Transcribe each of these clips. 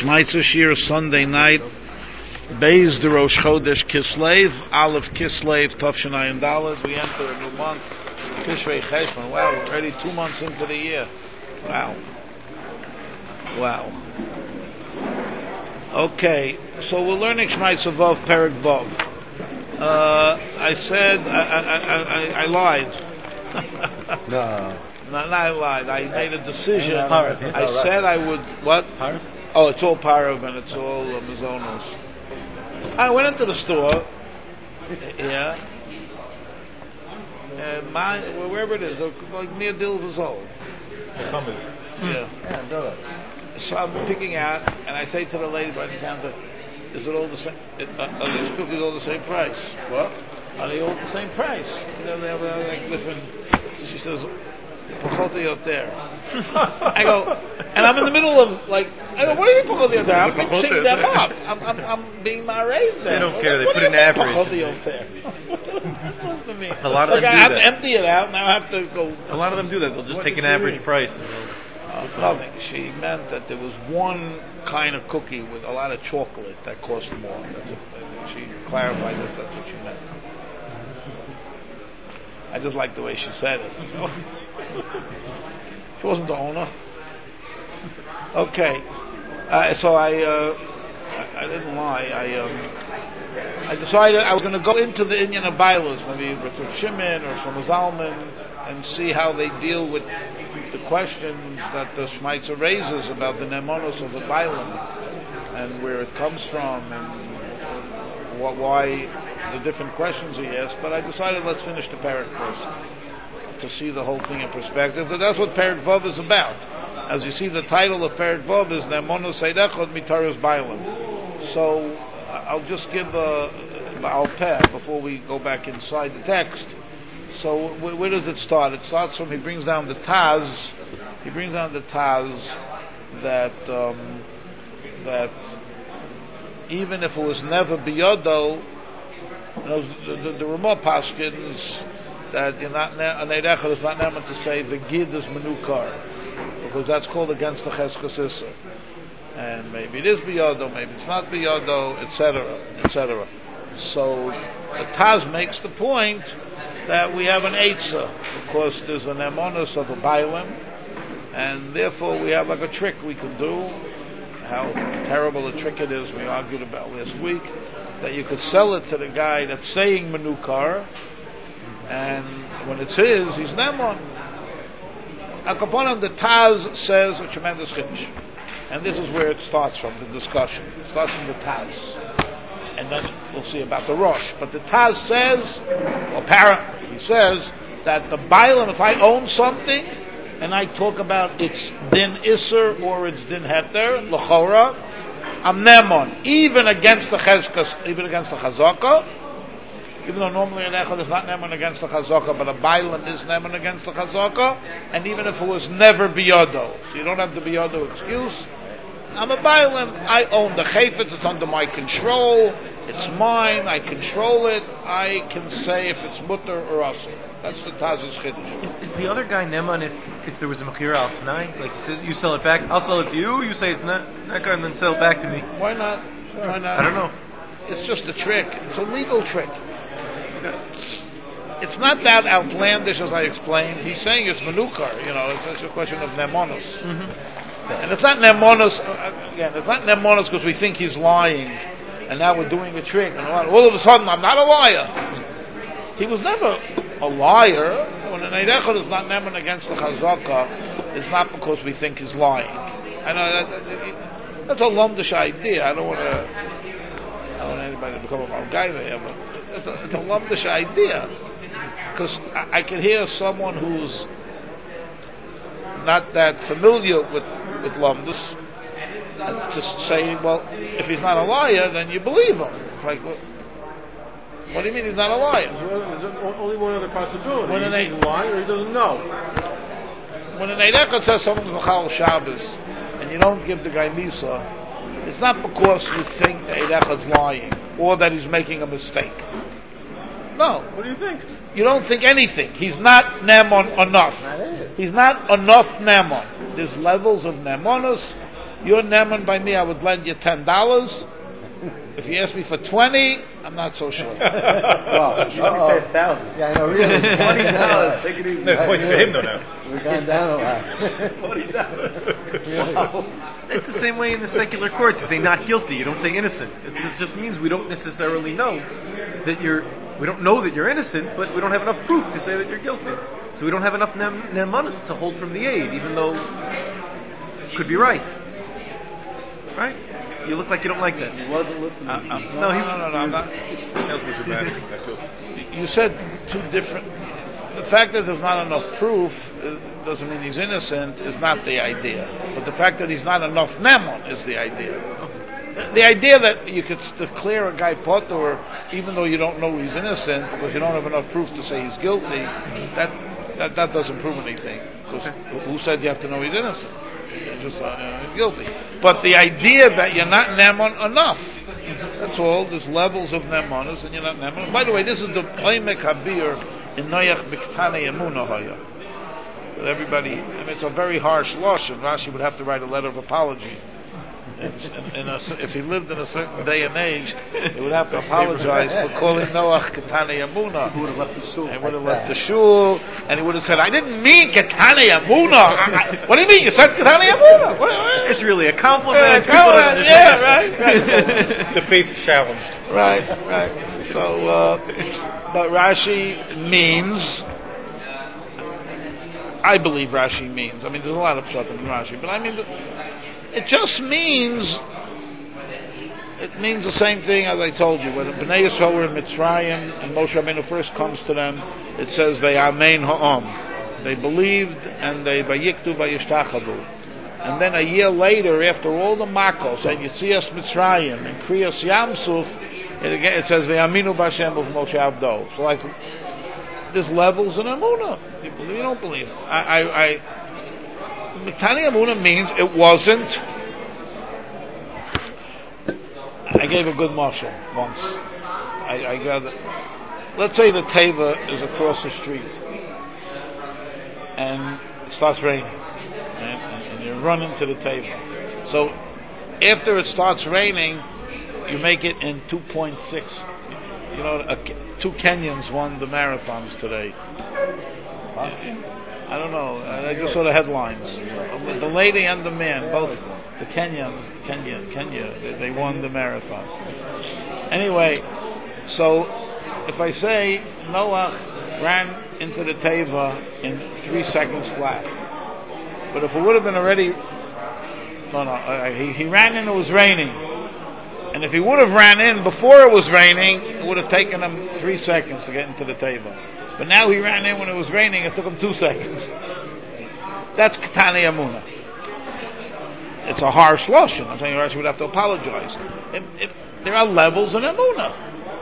Shmaitzer Shir, Sunday night, Beis de Rosh Chodesh Kislev, Aleph Kislev, Tavshanai and Dalet. We enter a new month, Tishrei Cheshvan. Wow, we're already 2 months into the year. Wow. Okay, so we're learning Shmaitzer Vav, Perek Vav. I said, I lied. No. Not I lied. I made a decision. I said I would. What? Parav? Oh, it's all Parav and it's all Mazonos. I went into the store. Yeah. Wherever it is, like near Dilvazol. Yeah. So I'm picking out, and I say to the lady by the counter, "Is it all the same? Are these cookies all the same price? What? Are they all the same price? You know, they're like different." So she says, "Pachoti out there." I go, and I'm in the middle of like, I go, "What are you pachoti out there?" I'm mixing them up. I'm being married there. They don't care. They put an average. Pachoti out there. A lot of them do I have that. to empty it out. Now I have to go. A lot of them do that. They'll just take an average price. Nothing. She meant that there was one kind of cookie with a lot of chocolate that cost more. She clarified that that's what she meant. I just like the way she said it. You know? She wasn't the owner. Okay. So I didn't lie. I decided I was going to go into the Inyan of Bailas, maybe with Shimon or Shlomo Zalman, and see how they deal with the questions that the Shmaitzer raises about the Nemonos of the Bailam and where it comes from and why the different questions he asked. But I decided let's finish the Perek first to see the whole thing in perspective, because that's what Perek Vav is about. As you see, the title of Perek Vav is Nemonos Seidechot Mitaros Bailam. So I'll just give I'll pay before we go back inside the text. So where does it start? It starts from he brings down the Taz. He brings down the Taz that even if it was never biyodo, the Ramah Paskins that you're not an Eidechad is not meant to say the Gid is Menukar, because that's called against the Cheskes Isser. And maybe it is biyodo, maybe it's not biyodo, etc., etc. So the Taz makes the point that we have an Eitzah, because there's an Emonos of a Bailam, and therefore we have like a trick we can do. How terrible a trick it is, we argued about last week, that you could sell it to the guy that's saying Menukar, and when it's his, he's Nemon. Al Kaponim, the Taz says a tremendous chiddush. And this is where it starts from, the discussion. It starts from the Taz. And then we'll see about the Rosh. But the Taz says, apparently, he says that the Bailam, if I own something, and I talk about its din Isser or its din Heter, L'chora, I'm Nemon, even against the Cheskes, even against the Chazaka, even though normally an Echad is not Nemon against the Chazaka, but a Bailam is Nemon against the Chazaka, and even if it was never Biyodo, so you don't have the Biyodo excuse, I'm a Bailam, I own the Chayfetz, it's under my control, it's mine, I control it, I can say if it's mutter or asur. That's the Taz's chiddush. Is the other guy Neman if there was a Mechira out tonight? Like he says, you sell it back, I'll sell it to you, you say it's not that guy, and then sell it back to me. Why not? Why not? I don't know. It's just a trick. It's a legal trick. It's not that outlandish as I explained. He's saying it's Menukar, it's just a question of Nemonos. Mm-hmm. And it's not Nemonos, again, it's not Nemonos because we think he's lying, and now we're doing a trick, and all of a sudden I'm not a liar. He was never a liar. When an Eidechad is not Neman against the Chazaka, it's not because we think he's lying. I know that's a lumdish idea. I don't want anybody to become a Malgaiva here, but it's a lumdish idea. Because I can hear someone who's not that familiar with Lumdus just say, well, if he's not a liar, then you believe him. It's like, what do you mean he's not a liar? There's only one other possibility. When he's lying or he doesn't know. When an Eidechad says someone's Mechal Shabbos and you don't give the guy Misa, it's not because you think the Eidechad's lying or that he's making a mistake. No. What do you think? You don't think anything. He's not Nemon enough. He's not enough Nemon. There's levels of Nemonos, You're neman by me, I would lend you $10. If you ask me for 20, I'm not so sure. Well, you said 1,000. Yeah, I know, really. $20. Take it easy. No, it's points to him though now. We've gone down a lot. $40. Really? Wow. It's the same way in the secular courts. You say not guilty. You don't say innocent. It just means we don't necessarily know that we don't know that you're innocent, but we don't have enough proof to say that you're guilty. So we don't have enough nemanis to hold from the aid, even though it could be right. Right? You look like you don't like that. He wasn't listening. No, I'm not. You said two different. The fact that there's not enough proof doesn't mean he's innocent is not the idea. But the fact that he's not enough nemon is the idea. The idea that you could declare a guy potter even though you don't know he's innocent because you don't have enough proof to say he's guilty, that doesn't prove anything. Because who said you have to know he's innocent? You're just guilty. But the idea that you're not nemon enough, that's all. There's levels of nemonas and you're not nemon. By the way, this is the Oimek Habir in Noach Biktane Emunah Haya. But everybody, it's a very harsh lashon. Rashi would have to write a letter of apology. If he lived in a certain day and age, he would have to apologize for calling Noach Ketane Yamuna. He would have left the shul. And would have left the shul, and he would have said, "I didn't mean Ketane Yamuna." What do you mean? You said Ketane Yamuna? It's really a compliment. Yeah, right. The faith is challenged. Right. So, but Rashi means. I believe Rashi means. I mean, there's a lot of pshatim in Rashi, but I mean. It just means the same thing as I told you. When the Bnei Yisrael were in Mitzrayim and Moshe Rabbeinu first comes to them, it says they amen ha'am. They believed and they vayiktu vayishtachavu. And then a year later, after all the makos and Yetzias Mitzrayim and Kriyas Yamsuf, it says vayaminu b'Hashem of Moshe Avdo. So like there's levels in Emunah. You believe, you don't believe. Tani Amuna means it wasn't. I gave a good marshal once. I got it. Let's say the teva is across the street and it starts raining and you run into the teva. So after it starts raining, you make it in 2.6. You know, 2 Kenyans won the marathons today. I don't know. I just saw the headlines. The lady and the man, both the Kenya, they won the marathon. Anyway, so if I say Noach ran into the teva in 3 seconds flat, but if it would have been already, he ran in, it was raining, and if he would have ran in before it was raining, it would have taken him 3 seconds to get into the teva. But now he ran in when it was raining, it took him 2 seconds. That's Ketane Amuna. It's a harsh lashon. I'm saying Rashi would have to apologize. There are levels in Amuna.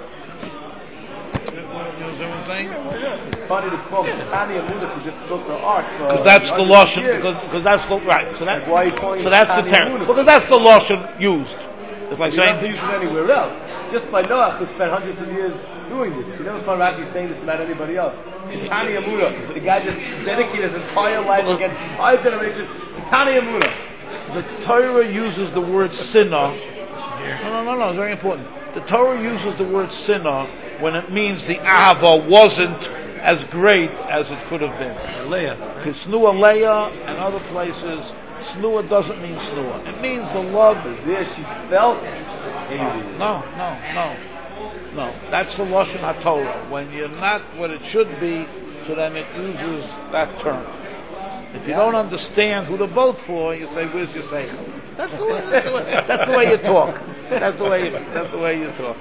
You know what I'm saying? It's funny to call Ketane Amuna to just build the ark. Because that's the lashon. Because that's the right. So that's the term. Because that's the lashon used. It's like saying to use it anywhere else. Just by Noach, who spent hundreds of years doing this. You never find Rashi saying this about anybody else. Ketane Amuna, the guy just dedicated his entire life against 5 generations. Ketane Amuna. The Torah uses the word sinah. No, it's very important. The Torah uses the word sinah when it means the Ahava wasn't as great as it could have been. Because Snua Leah and other places, Snua doesn't mean Snua. It means the love. There she felt. No. That's the Lashon HaTorah. When you're not what it should be, so then it uses that term. If you don't understand who to vote for, you say, "Where's your seichel?" That's the way you talk. That's the way you talk.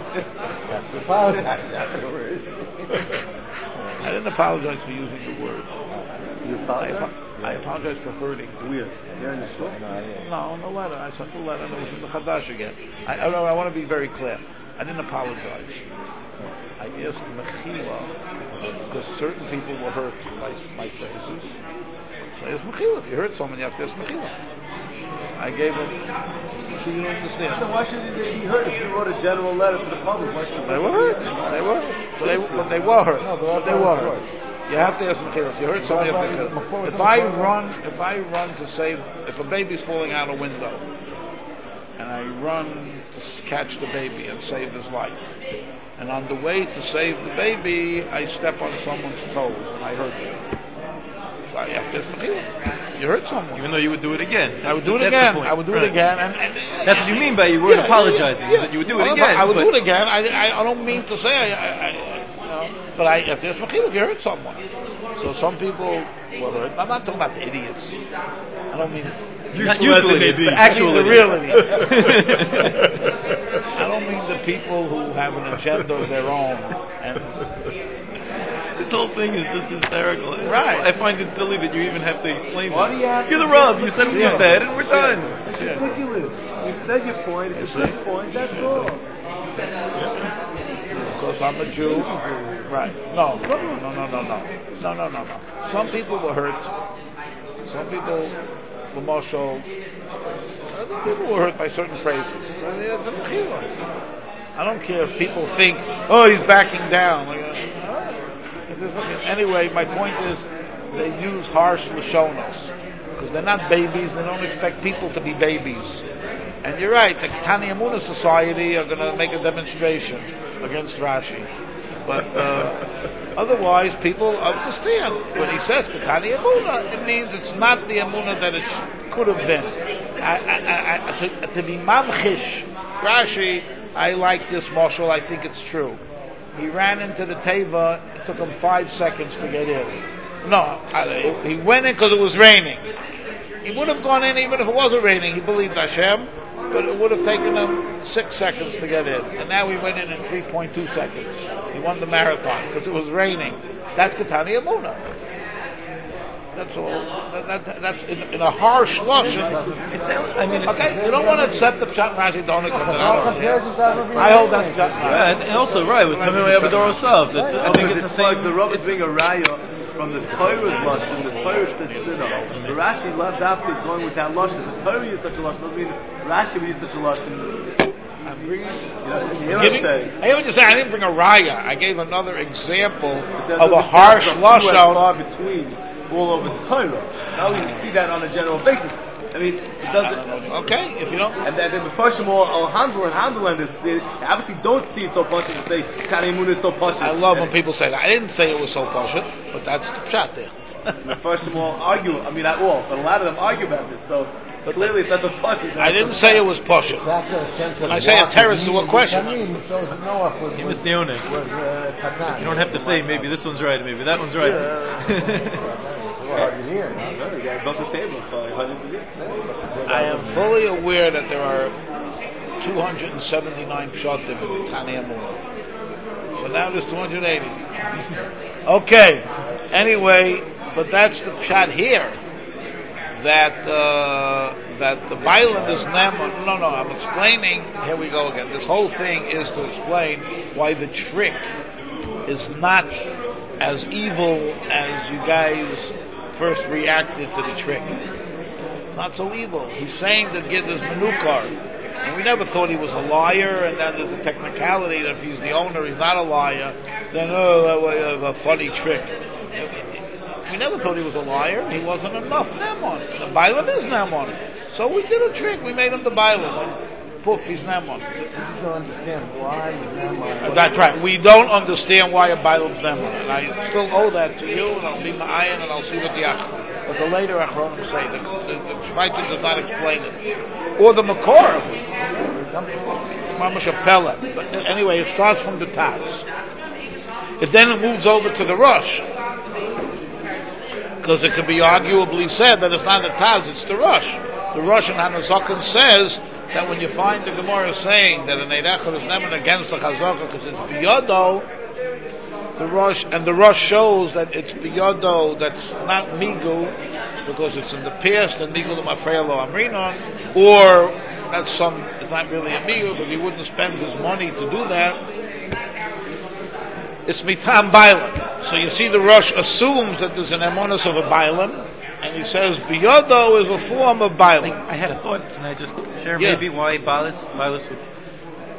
I didn't apologize for using the word. You apologize? I apologize for hurting. Weird. You're in the shul? No, in the letter. I sent the letter and it was in the Chadash again. I want to be very clear. I didn't apologize. I asked Mechila because certain people were hurt by my phrases. So I asked Mechila. If you hurt someone, you have to ask Mechila. I gave him. So you don't understand. So why should he be hurt if you wrote a general letter to the public? They were hurt. They were hurt. You have to ask Mechila. If you heard somebody, if I run to save, if a baby's falling out a window, and I run to catch the baby and save his life, and on the way to save the baby, I step on someone's toes and I hurt them. So I have to ask Mechila. You hurt someone. Even though you would do it again. I would do it again. I would do it again. And that's what you mean by you weren't apologizing. Yeah. That you would do it again. I would do it again. I don't mean to say but I have to ask Mechila if you hurt someone. So some people were hurt. I'm not talking about the idiots. I don't mean not usual idiots, but actual the real idiots. I don't mean the people who have an agenda of their own. This whole thing is just hysterical. Right. I find it silly that you even have to explain What do you have You're the rub. You said what you said, and we're done. It's ridiculous. You said your point. It's a good point. That's all. Because I'm a Jew. Right. No. Some people were hurt. Some people were more so. Other people were hurt by certain phrases. I don't care if people think, oh, he's backing down. Anyway, my point is they use harsh lashonos because they're not babies. They don't expect people to be babies. And you're right, the Ketani Amuna Society are going to make a demonstration against Rashi. But otherwise, people understand. When he says Ketani Amuna, it means it's not the Amuna that it could have been. To be mamchish Rashi, I like this marshal, I think it's true. He ran into the teva, it took him 5 seconds to get in. No, he went in because it was raining. He would have gone in even if it wasn't raining. He believed Hashem, but it would have taken him 6 seconds to get in. And now he went in 3.2 seconds. He won the marathon because it was raining. That's Ketani Amuna. That's all. That's in a harsh lashon. Okay, you don't want to accept the Pshat Rashi, don't accept it. I hold that Pshat Rashi. And also, right, with Tamei Abador Osav. I think it's like the Rav is being a raya from the Torah's lashon, the Torah's Teshuvah. The Rashi left after going with that lashon. The Torah used such a lashon. Doesn't mean Rashi would use such a lashon. I hear what you say. I didn't bring a raya. I gave another example of a harsh lashon between all over the Torah. Now we see that on a general basis. I mean, it doesn't. Okay, if you don't. And then first of all, handle this. They obviously don't see it so poshut to say Ketani Amuna is so poshut. I love when people say that. I didn't say it was so poshut, but that's the pshat there. First of all, argue. I mean, not all, but a lot of them argue about this. So clearly, it's not the poshut. I didn't say it was poshut. When I say a terrorist, to a question. He was Neonik. You don't have to say maybe this one's right, maybe that one's right. I am fully aware that there are 279 pshatim in Ketani Amuna. So now there's 280. Okay. Anyway, but that's the pshat here. That the Bailam is Neman. No, I'm explaining. Here we go again. This whole thing is to explain why the trick is not as evil as you guys first reacted to the trick. It's not so evil. He's saying that Gid is Menukar. And we never thought he was a liar, and then there's the technicality that if he's the owner, he's not a liar, then, a funny trick. We never thought he was a liar. He wasn't enough Nemon. The Bailam is Nemon. So we did a trick. We made him the Bailam. Poof, he's Nemon. We just don't understand why he's Nemon. That's right. We don't understand why a Bailam's Nemon. And I still owe that to you, and I'll be ma'ayin, and I'll see what the Achron. But the later Achron will say, the Shmaitim does not explain it. Or the Makor. Mamash Pella. But anyway, it starts from the Taz. It then moves over to the Rosh. Because it could be arguably said that it's not the Taz, it's the Rosh. The Rosh in Hanazokan says that when you find the Gemara saying that an Eidechel is never against the Chazaka because it's Biyodo, the Rosh shows that it's Biyodo that's not Migu because it's in the past and Migu the Mafreelo Amrinon, or it's not really a Migu because he wouldn't spend his money to do that. It's Mitam Bailam. So you see the Rosh assumes that there's an emonus of a Bailam, and he says Biyodo is a form of Bailam. I had a thought. Can I just share maybe why Bailis would...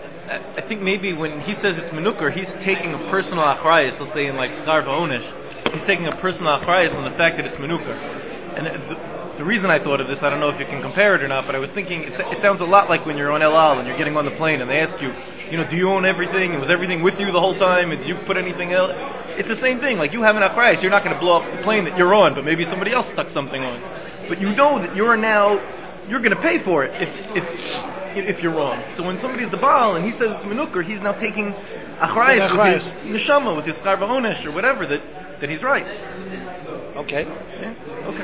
I think maybe when he says it's Menukar, he's taking a personal achrayus, let's say in like Schar V'Onish, he's taking a personal achrayus on the fact that it's menukar. And the reason I thought of this, I don't know if you can compare it or not, but I was thinking it sounds a lot like when you're on El Al and you're getting on the plane and they ask you, do you own everything? Was everything with you the whole time? And did you put anything else? It's the same thing. Like you have an achrayus, you're not going to blow up the plane that you're on, but maybe somebody else stuck something on. But you know that you're going to pay for it if you're wrong. So when somebody's the Baal and he says it's menukar, he's now taking achrayus with his neshama, with his charva onesh or whatever that he's right. Okay. Yeah? Okay.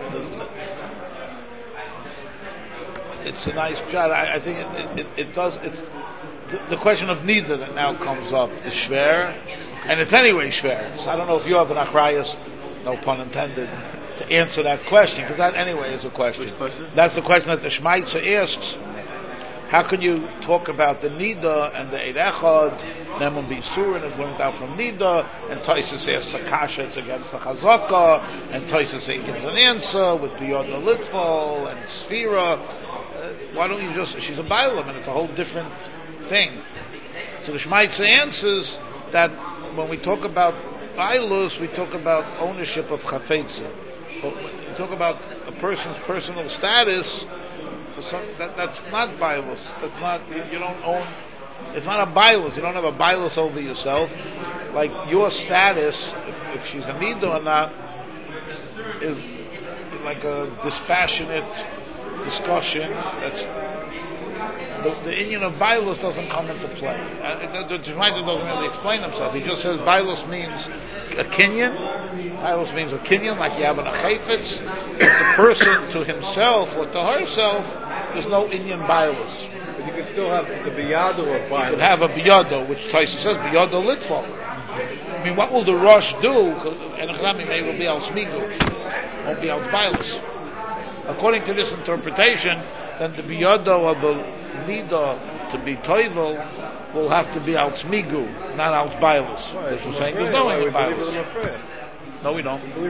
It's a nice shot. I think it does. It's the question of neither that now comes up is schwer, and it's anyway schwer. So I don't know if you have an achrayus, no pun intended, to answer that question, because that anyway is a question. That's the question that the Shmaitzer asks. How can you talk about the Nida and the Eid Echad, Nemun B'Yisur, and it's learned out from Nida, and Tosfos asks Sakasha, it's against the Chazaka, and Tosfos gives an answer with Biyoda Litval and Sfira. Why don't you just, she's a Bailam, and it's a whole different thing. So the Shmaitzer answers that when we talk about Bailus, we talk about ownership of Chafetzim. But when we talk about a person's personal status, that's not Bailus. That's not, you don't own, it's not a Bailus. You don't have a Bailus over yourself. Like your status, if she's a Nida or not, is like a dispassionate discussion. That's the Indian of Bailus doesn't come into play. The Shmaitzer doesn't really explain himself. He just says Bailus means a kinyan. Bailus means a kinyan, like you have in a chayfetz. The person to himself or to herself, there's no Indian Bailus. But you can still have the biyado of Bailus. You could have a biyado, which Tosfos says biyado litval. I mean, what will the Rosh do? And maybe it will be al smigu, won't be al Bailus. According to this interpretation, then the biyado of the nida to be toivel will have to be al smigu, not al Bailus. Because we're saying there's no Indian Bailus. No, we don't. No,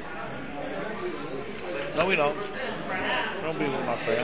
we don't. We don't believe in Mafreya.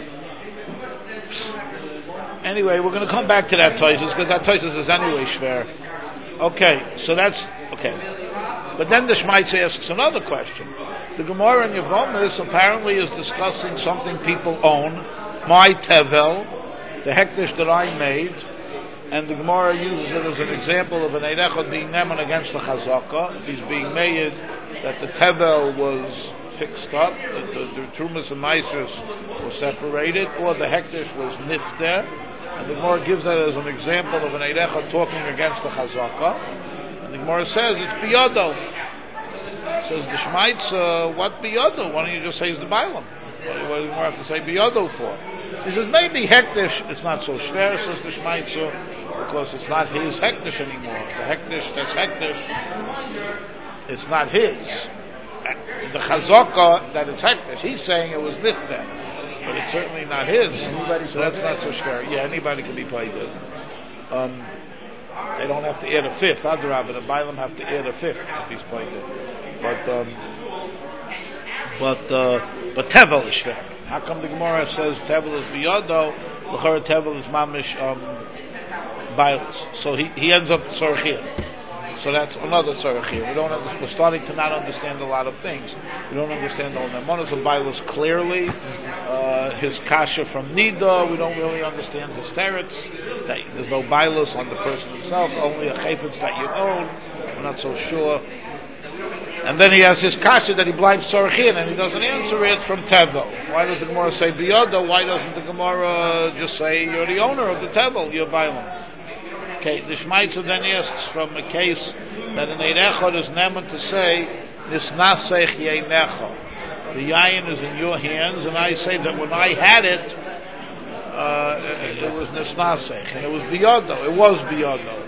Anyway, we're going to come back to that Tosfos, because that Tosfos is anyway schwer. Okay, so that's okay. But then the Shmaitzer asks another question. The Gemara in Yevomis apparently is discussing something people own, my tevel, the hektish that I made, and the Gemara uses it as an example of an Eid Echad being neman against the Chazaka. If he's being made that the tevel was fixed up, that the Trumas and Meisers were separated, or the hektish was nifter, and the Gemara gives that as an example of an Eid Echad talking against the Chazaka. And the Gemara says it's biyado. Says the Shmaitzer, what biyado? Why don't you just say it's the Bailam? What do you have to say biyado for? He says maybe hektish, it's not so schwer, says the Shmaitzer, because it's not his hektish anymore. The hektish, that's hektish, it's not his. The Chazaka, that it's hektish, he's saying it was nifter, but it's certainly not his, so that's not so schwer. Yeah, anybody can be paid it. They don't have to add a fifth. Adrabah, the Bailam have to add a fifth if he's paid it. But tevel is schwer. How come the Gemara says tevel is biyado? L'chara tevel is mamish bailus. So he ends up tzorachir. So that's another tzorachir. We're starting to not understand a lot of things. We don't understand the Nemonos of bailus clearly. His kasha from Nida, we don't really understand his teretz. There's no bailus on the person himself, only a chayfetz that you own. We're not so sure. And then he has his kasha that he blinds tzorachin and he doesn't answer it from tevel. Why does the Gemara say biyado? Why doesn't the Gemara just say you're the owner of the tevel, you're bailam? Okay, the Shmaitzer then asks from a case that an Eid Echad is neman to say nisnasech yeinecha. The yayin is in your hands, and I say that when I had it, it was nisnasech, and it was biyado. It was biyado.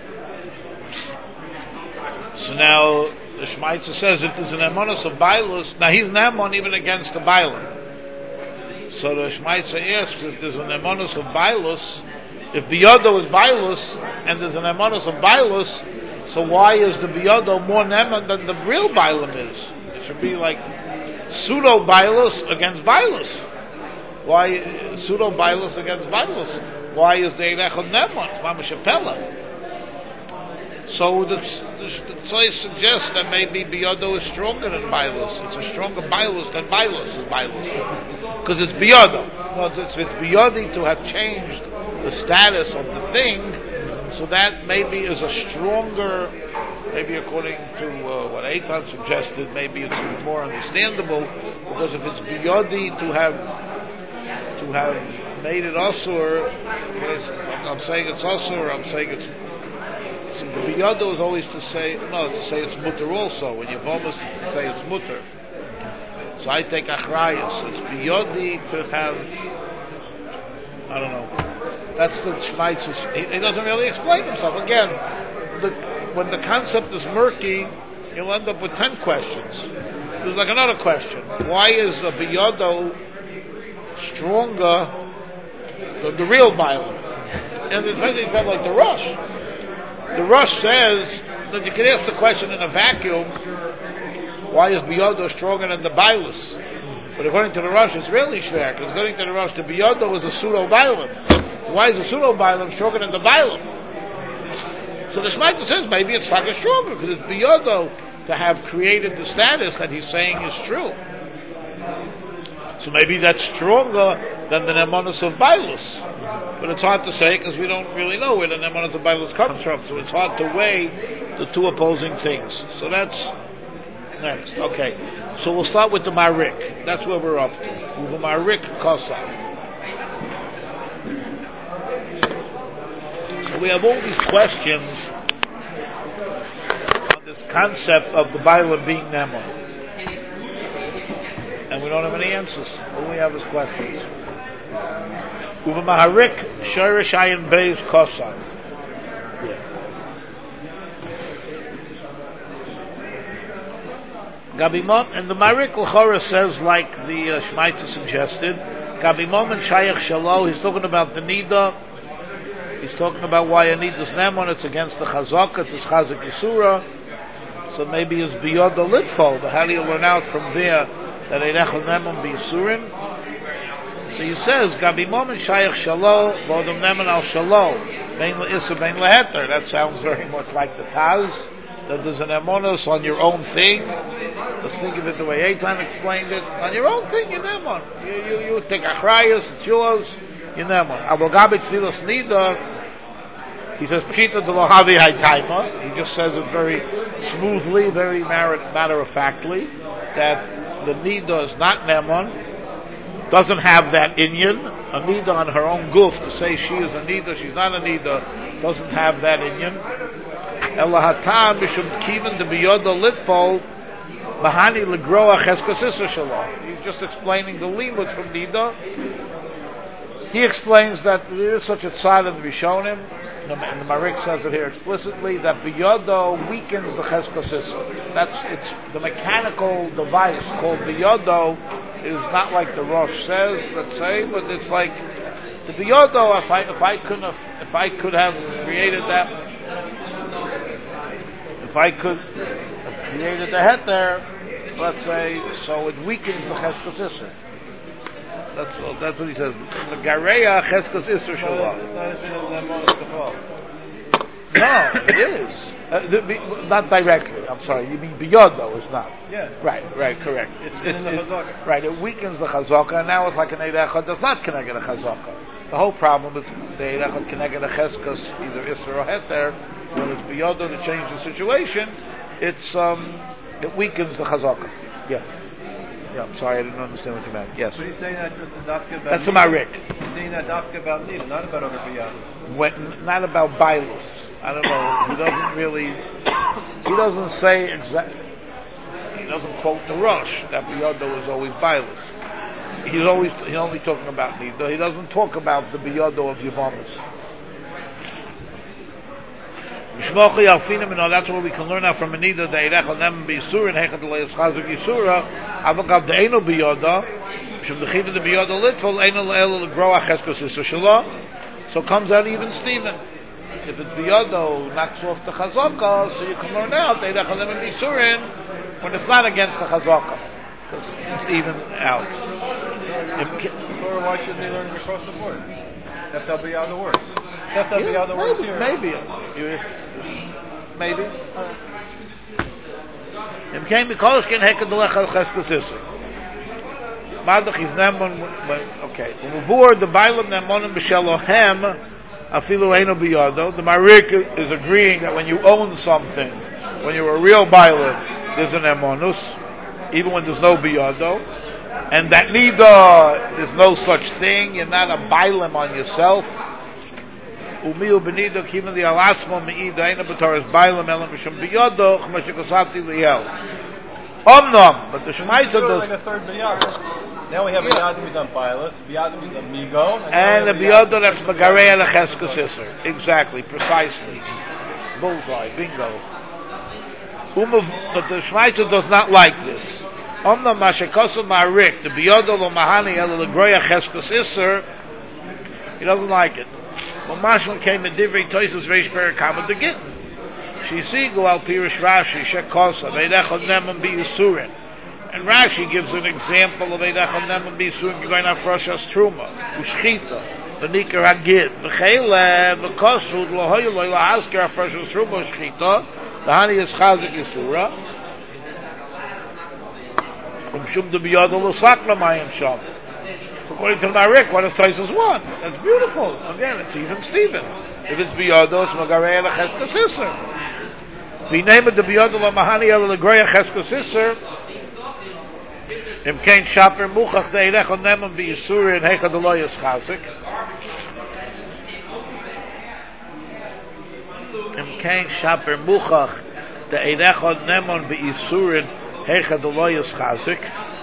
So now the Shmaitzer says if there's an emunos of bailus, now he's nemon even against the bailam. So the Shmaitzer asks if there's an emunos of bailus, if biyado is bailus and there's an emunos of bailus, so why is the biyado more nemon than the real bailam is? It should be like pseudo bailus against bailus. Why pseudo bailus against bailus? Why is the Eid Echad nemon? Mamash Pella. So the Tzai suggests that maybe Biyado is stronger than Bailus. It's a stronger Bailus than Bailus is Bailus. Because it's Biyado. No, it's Biyadi to have changed the status of the thing, so that maybe is a stronger, maybe according to what Eitan suggested, maybe it's more understandable, because if it's Biyadi to have made it Asur, I'm saying it's Asur, I'm saying it's the biyado is always to say it's mutter also. When you've almost to say it's mutter. So I take achrayus. It's biyadi to have. I don't know. That's the Shmaitz's. He doesn't really explain himself. Again, when the concept is murky, you'll end up with 10 questions. There's like another question. Why is a biyado stronger than the real Bible? And it's like the Rosh. The Rosh says that you can ask the question in a vacuum, why is Biyado stronger than the Bailus? But according to the Rosh, it's really schwer, because according to the Rosh, the Biyado is a pseudo-Bailam. Why is the pseudo-Bailam stronger than the Bailam? So the Shmaita says maybe it's like stronger, because it's Biyado to have created the status that he's saying is true. So maybe that's stronger than the Nemonis of Bailus. But it's hard to say because we don't really know where the Nemonis of Bailus comes from. So it's hard to weigh the two opposing things. So that's next. Okay. So we'll start with the Marik. That's where we're up to. With the Marik Kosa. So we have all these questions on this concept of the Bailam being Nemon. And we don't have any answers. All we have is questions. Uva Maharik Shorish Ayin Beis Kosat. Gabimon, and the Maharik L'chora says, like the Shmaita suggested, Gabimon and Shayach Shalo, he's talking about the Nida, he's talking about why a Nida is Nemon, it's against the Chazaka, it's Chazak Yisura, so maybe it's beyond the Litfol, but how do you learn out from there that Eirechel Nemon be Yisurin? So he says, Gabi Mom and Shayach Shalo, Vodom Neman al Shalo, Bein L'Issa, Bein L'Heter. That sounds very much like the Taz, that there's an Emonus on your own thing. Let's think of it the way Eitan explained it. On your own thing, you're Nemon. You take Achrayas, it's yours, you're Nemon. Abo Gabi Tfilas Nida, he says, Pshita de Lohavi Haitaima. He just says it very smoothly, very matter-of-factly, that the Nida is not Nemon, doesn't have that inyan. A nida on her own goof to say she is a nida, she's not a nida, doesn't have that inyan. Elahatam mishum kiven de biyoda litpol bahani legroa cheskasisa shalom. He's just explaining the limud from nida. He explains that there is such a tzad in Rishonim, and the Marik says it here explicitly, that biyodo weakens the cheskasisa. It's the mechanical device called biyodo. Is not like the Rosh says, let's say, but it's like the biyodo. If I could have created that, if I could have created the het there, let's say, so it weakens the cheskos isser. That's what he says. The gareya cheskos isser shalom. No, it is. Not directly. I'm sorry. You mean biyodo is not. Yeah. Right. Correct. It's in the chazaka. Right. It weakens the chazaka, and now it's like an eirechad does not connect a chazaka. The whole problem is the eirechad connect a cheskos, either isser or heter. When it's biyodo to change the situation, it weakens the chazaka. Yeah. I'm sorry, I didn't understand what you meant. Yes. But he's saying that just the dafka about. That's the Marik. He's saying that dafka about Nida, not about other biyados. Not about Bailus. I don't know. He doesn't really. He doesn't say exactly. He doesn't quote the Rosh that Biyado is always Bailus. He's only talking about Nida. He doesn't talk about the Biyado of Yavamas. That's what we can learn out from Nida. The Eirechel Nem B'Yisur and Hechad Leis Chazuk Yisura. Avagav the Eino Biyada. Shem the Chida the Biyada Litful Eino Le'el Legroa Cheskos Yisur Shalom. So comes out even Stephen. If it's Biyado knocks off the Chazaka, so you can learn out the Eirechel Nem B'Yisurin when it's not against the Chazaka, because it's even out. Or why shouldn't they learn it across the board? That's how Biyada works. That's how Biyada works here. Maybe. maybe. Im came because can hekad lecha cheskes iser. Madach is nemon. Okay. Umuvur the bailam nemonim b'shelohem afilu eino biyado. The marik is agreeing that when you own something, when you're a real bailam, there's an emonus, even when there's no biyado, and that neither there's no such thing. You're not a bailam on yourself. Umiu benido kiven the alatzmo meida eino b'toras bailam elam mishum biyado chmashikosati liel. Omnom, but the Shemaisa does. Like a third biyado. Now we have a Biyadim is on Bilas, Biyadim is Amigo, and the Biyado that's Magarei and Cheskes Isser. Exactly, precisely. Bullseye, bingo. But the Shemaisa does not like this. Omna Mashekosel Marik, the Biyado lo Mahani el Legroya Cheskes Isser, he doesn't like it. When Mashman came in Divrei Toisus Reish Perakama de Gittin. She see go al Pirish Rashi, Shekosa, Veidechon Nemon Bi Yisurin. And Rashi gives an example of Eidachon Nemon B'Yisurim. You're going to have Roshas Truma, Ushchita, the Nikar Hagid, V'cheile, V'kosud, L'hoyoloi, L'hasker, Roshas Truma, Ushchita, the Hani is Chazik Yisura, Shum de Biyado L'sakla Mayim Sham. According to Marik, what does Toisus want? That's beautiful. Again, it's even Stephen. If it's Biyado, it's Magarei L'cheskas Isser. V'name it the Biyado L'mahani El L'groya Cheskas Isser, Im kein shaper muchach de erech on nemon bi yisurin hechad lo yischazik. Im kein shaper muchach de erech on nemon bi yisurin hechad lo yischazik.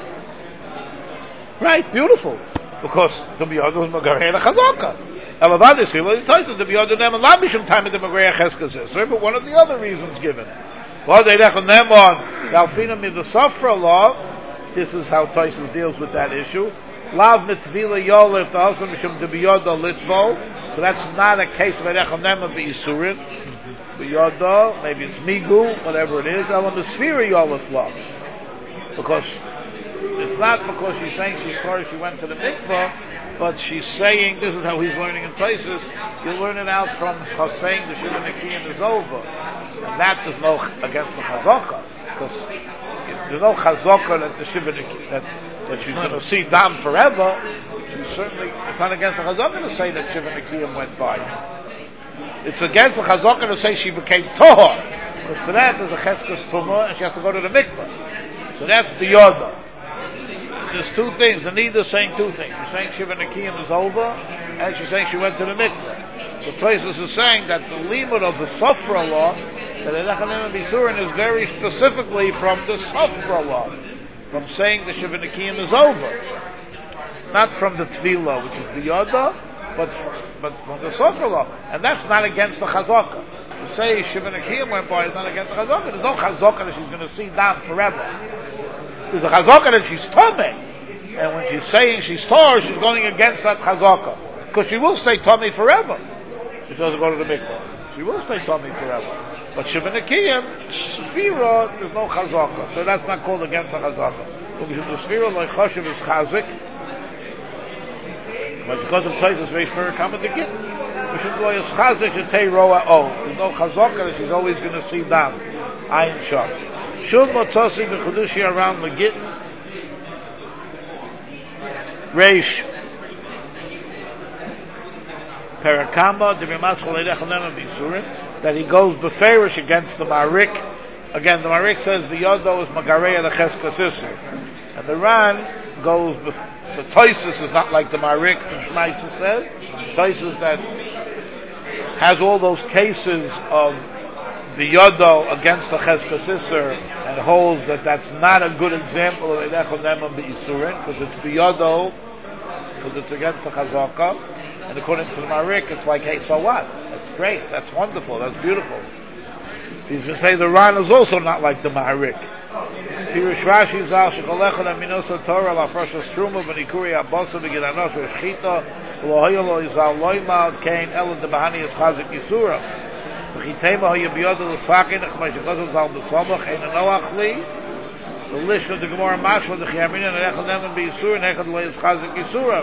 Right, beautiful. Because the biyadu is magarei lechazaka. Elavad is hilo yitayt the biyadu nemon la mishum time in the magarei cheskes esrei, but one of the other reasons given. Well, de erech on nemon dalfinam in the safra law. This is how Tosus deals with that issue. Lav mitvila yolif the husband mishum debiyoda litvo. So that's not a case of erechon nema beisurin. Biyoda, maybe it's migu, whatever it is. Elam esfira yolif lav, because it's not because she's saying she's sorry she went to the mikvah, but she's saying this is how he's learning in Tosus. You learn it out from her saying the shiva nekiyim is over, and that is no against the chazaka, because there's no chazaka that the shiva that she's going to see dam forever. She's certainly, it's not against the chazaka to say that shiva nekiyim went by. It's against the chazaka to say she became tohor, because for that there's a cheskes tumah and she has to go to the mikvah. So that's the yoda. There's two things. The Nida is saying two things. She's saying shiva nekiyim is over, and she's saying she went to the mikvah. So Tosus is saying that the limit of the safra law, that Eidachon Nemon B'Yisurin, is very specifically from the safra law, from saying the shiva nekiyim is over, not from the tefillah, which is the yoda, but from the safra law, and that's not against the chazaka. To say shiva nekiyim went by is not against the chazaka. There's no chazaka that she's going to see down forever. There's a chazaka that she's tummy, and when she's saying she's tor, she's going against that chazaka, because she will stay tummy forever if she doesn't go to the mikvah. She will stay tummy forever. But shiva nekiyim, sfira, there's no chazaka, so that's not called against the chazaka. Because the sfira like chashiv is chazik, but because of Tosus Reish Perakama de Gittin, Mishum lo is chazik shetei roa o. There's no chazaka that she's always going to see down. Ayin shot. Shul motzosi b'chudushi around the Gittin. Reish Perakama de b'matzchol Eidachon Nemon B'Yisurin, that he goes beferish against the Marik. Again, the Marik says the Yodo is Magarei the Cheskes Isser, and the Ran goes. So Tosus is not like the Marik. Shmaitza says Tosus that has all those cases of the Yodo against the Cheskes Isser and holds that that's not a good example of Eidachon Nemon B'Yisurin because it's Yodo, because it's against the Chazaka. And according to the Marik, it's like, hey, so what? That's great. That's wonderful. That's beautiful. He's going to say the Ran is also not like the Maharik. Pirush Rashi Zal Shekolechon Aminosa Torah La Frosha Struma V'Nikuri Abosa V'Gidanos V'Shchita V'Lohayolo Yizal Loimal Kain Ela De Bahani Yischazik Yisura V'Chitema Hoyabiyoda L'Sakin Echma Shekosa Zal B'Somach Ein Anoach Li the list of the Gemara Mashma the Chiyamina Nechad Nemon B'Yisura Nechad Lo Yischazik Yisura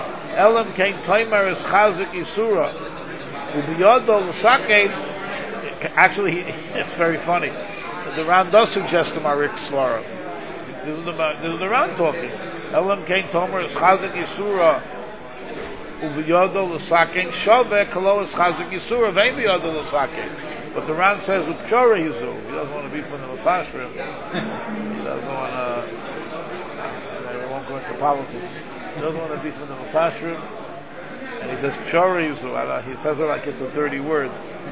Elam Kain Toimer Yischazik Yisura Ubiyoda L'Sakin Actually, it's very funny. The Ran does suggest to Marik Svara. This is the Ran talking. Elam Kain Tomer is Chazik Yisura Uviyodo L'Sakein Shaveh Kalo is Chazik Yisura Vein Viyodo L'Sakein. But the Ran says Upshara Yizu. He doesn't want to be from the Mefashrim. He doesn't want to. I won't go into politics. He doesn't want to be from the Mefashrim. And he says Pshara Yizu. He says it like it's a dirty word.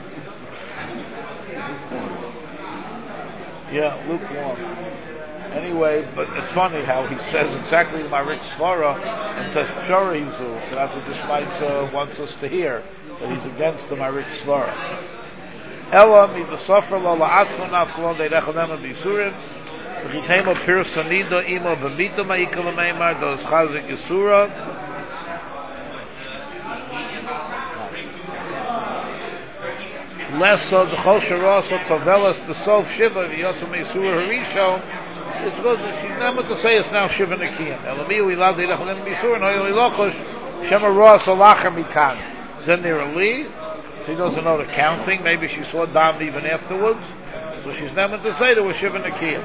Yeah, lukewarm. Anyway, but it's funny how he says exactly my Rick Svara and says Pshara Yizu. So that's what the Shmaitza wants us to hear, that he's against the Marik Svara. Elam Ibasafra Lo La'atzman Afkolon Deidechanema Bisurin V'chitema Pirsanido Imo V'mita Ma'ika L'meimar Doz Chazik Yisura Leso D'chol Sharoso Tovelas B'sof Shiva V'yosam Yisura Harisho. It's good that she's not to say it's now Shiva Nekiyam. Elamiyu Ilav Deidechanema Bisurin Hoyel Ilochosh Shema Roas Olacha Mikan Zenir Ali. She doesn't know the counting. Maybe she saw Dam even afterwards. So she's never to say there was Shiva Nekiyam.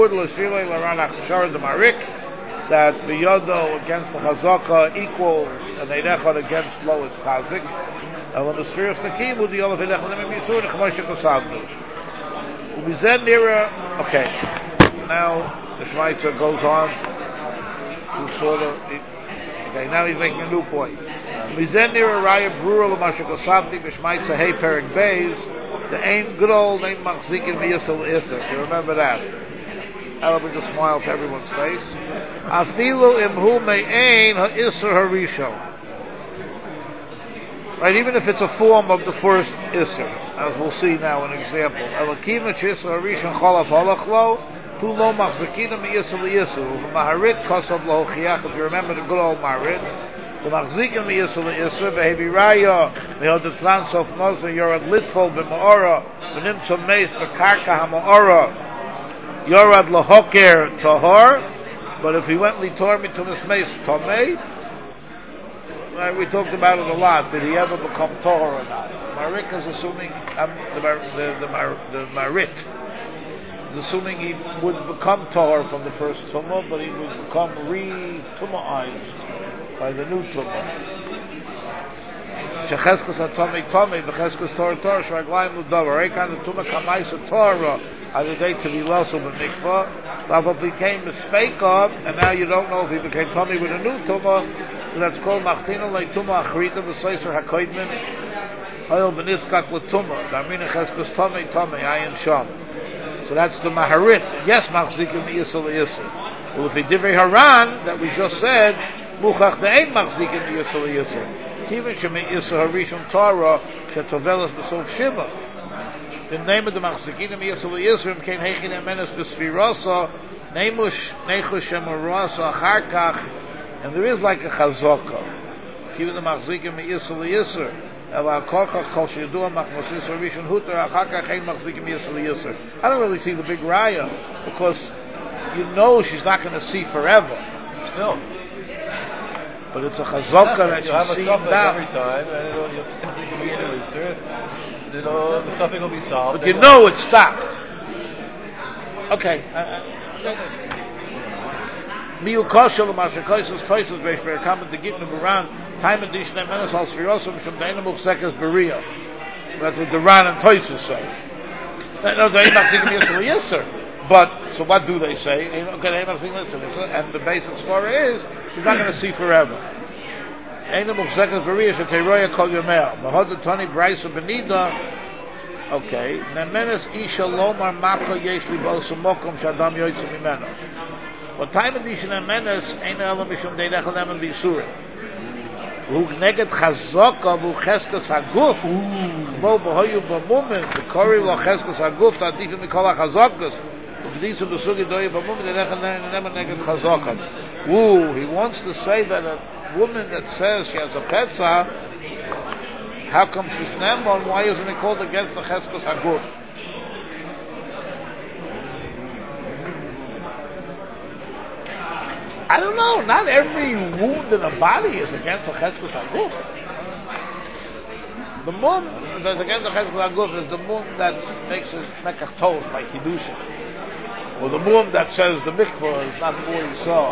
That the Yodo against the Chazaka equals an Eidechad against Lois Chazik. And when the Spheres Nekiyam would the Olav Eidechad Lemim Yisur, the Chemoshe Kosavnu. Ubizen Nira, okay. Now the Shmaitzer goes on to sort of, okay, now he's making a new point. Mizen Nira Raya Brura L'Mashe Kosavnu, B'Shmaitzer Hey Perek Beis, the Ein good old Ein Machzikin V'Yisel Isser. You remember that? That'll bring a smile to everyone's face. Afilu Imhu Me'ein Ha'Isser Harishon. Right, even if it's a form of the first Isser, as we'll see now an example. Elakim Isser Harishon Cholaf Halachlo, Tu Lo Machzikin V'Yisel Yisser. Maharit Kosav Lo Chiach. If you remember the good old Maharit, the Machzikin V'Yisel Yisser, Behevi Raya, Behod the Tlans of Mozer, Yorad Litfol B'Ma'ora, V'Nimtzo Meis B'Karka HaMa'ora, Yorad L'Hoker Tahor. But if he went Litor Mitumis Meis Tomei, right, we talked about it a lot. Did he ever become Tahor or not? Marik is assuming, the Marit is assuming he would become Tahor from the first Tumah, but he would become re-Tumahized by the new Tumah. Shecheskus HaTomei Tomei, V'cheskus Torah Torah, Sh'raglayim L'Dover. Eikan the Tumah Kamaisa Torah, Adadei Tevilosu B'Mikvah. Lava became mistake of, and now you don't know if he became Tomei with a new Tumah, so that's called Machtina Le'Tumah Achrita V'Seiser HaKoidmin, Hoyel B'Niskak L'Tumah, Darmina Cheskus Tomei Tomei, Ayin Sham. So that's the Maharit. Yes, Machzikim Yisel Yisel. Well, if he divrei Haran, that we just said, Muchach De'ein Machzikim Yisel Yisel. Even Shemei Yisel Harishon Torah, Shetovelas B'Sof Shiva. The name of the Machzikim Yisel Yisel came Hechin Emenes B'Sfirosa, Nemush Nechush Shemurasa Acharkach, and there is like a Chazaka. Even the Machzikim Yisel Yisel. I don't really see the big raya because you know she's not going to see forever. Still. But it's a chazaka that she's seeing now. Every time, and the suffix will be solved. But you know it stopped. Okay. Miu kosher l'masher koisos toisos beish be'erkamen degitnu b'ran time edition and menes al sfirosum shum de'enu muchsekes beria. That's what the Ran and Toisos say. No, they ain't machzikim yisur yisur. But, so what do they say? Okay, they ain't machzikim yisur yisur. And the basic story is, he's not going to see forever. De'enu muchsekes beria she'teiroya kol yomea. Mahod toni brayso benida. Okay. Nemenes isha lomar mako yesh libosu mokom shadam yoytzu mimeno. But time edition and menace ain't elam mishum deidechel nemen b'isurim. Who neged chazaka who cheskas haguf. Mo b'hoyu b'mumin the kori lo cheskas haguf ta'adifim mikol hachazakas. V'disu b'sugi doyu b'mumin deidechel nemen neged chazaka. Ooh, he wants to say that a woman that says she has a petza, how come she's nemon? Why isn't it called against the cheskas haguf? I don't know. Not every wound in the body is against a cheskus haguf. The mum that's against the cheskes aguf is the mum that makes his mekach toast by kiddushin, or the mum that says the mikvah is not more yisrael.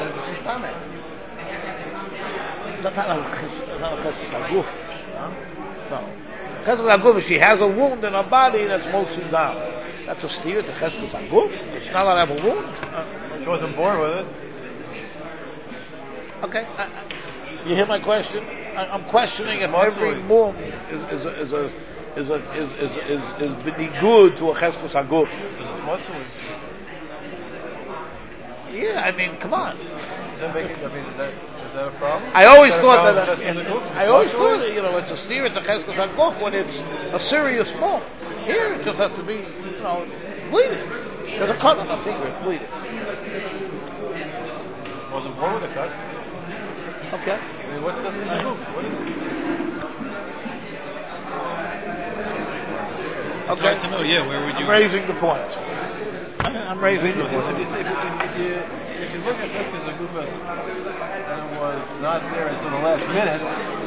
That's not a cheskes aguf. No, cheskes aguf. If she has a wound in her body that's mostly down, that's a steer to cheskes aguf. She's not allowed to have a wound. She wasn't born with it. Okay, you hear my question? I'm questioning if every mum is good to a cheskes aguf. Yeah, I mean, come on. Is that a problem? I always thought that. You know, it's a steer at the cheskes aguf when it's a serious mum. Here, it just has to be, bleeding. There's a cut on the finger, it's bleeding. Wasn't born with a cut. Okay. I mean, what's this? What is it? It's hard to know. Yeah, where would you? I'm raising the point. I'm raising the point. If you look at this as a group and it was not there until the last minute,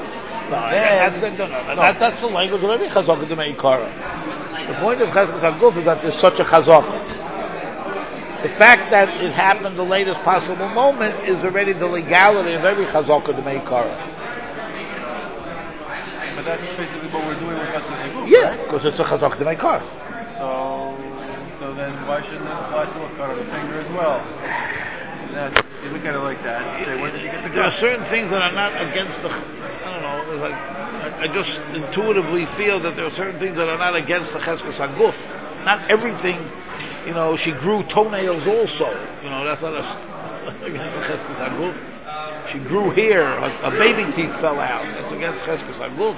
that's the language of every chazaka to make kara. The point of cheskes aguf is that there's such a chazaka. The fact that it happened the latest possible moment is already the legality of every chazaka to make kara. But that's basically what we're doing with cheskes aguf. Yeah, because it's a chazaka to make kara. So then why shouldn't it apply to a cut on the finger as well? You look at it like that and say, where did you get the cut? There are certain things that are not against the. I don't know. It's like I just intuitively feel that there are certain things that are not against the cheskes aguf. Not everything. She grew toenails also. That's not against the cheskes aguf. She grew hair. A baby teeth fell out. That's against cheskes aguf.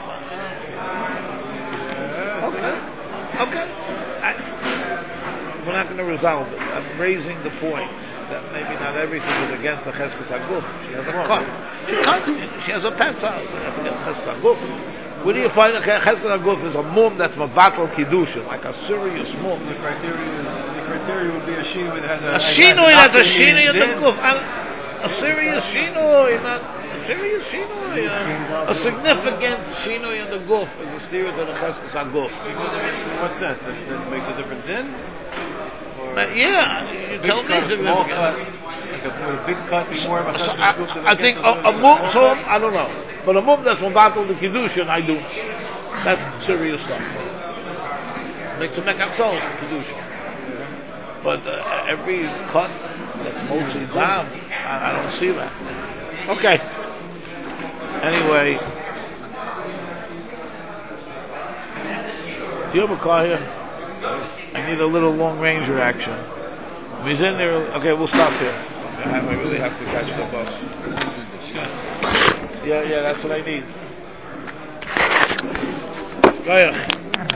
Okay. We're not going to resolve it. I'm raising the point that maybe not everything is against the cheskes aguf. She has a cut. She has a pencil. So that's against cheskes aguf. Where do you find a cheskes aguf is a mum that's mavatal kiddushin, like a serious mum? The criteria would be a shinui that has a shinui that's a shinui in the guf. A serious shinui, not a serious shinui. A significant shinui in the guf is a steer to the cheskes aguf. In what sense? That makes a difference in? Yeah, you tell me significant. Like a big cut be more of a cheskes aguf than I think a mum, I don't know. But a mum that's mavatal the kiddushin, I do. That's serious stuff. Makes a mekach tov kiddushin. But every cut that's mostly down, I don't see that. Okay. Anyway, do you have a car here? I need a little long range reaction. He's in there. Okay, we'll stop here. I really have to catch the bus. Yeah, that's what I need. Go ahead.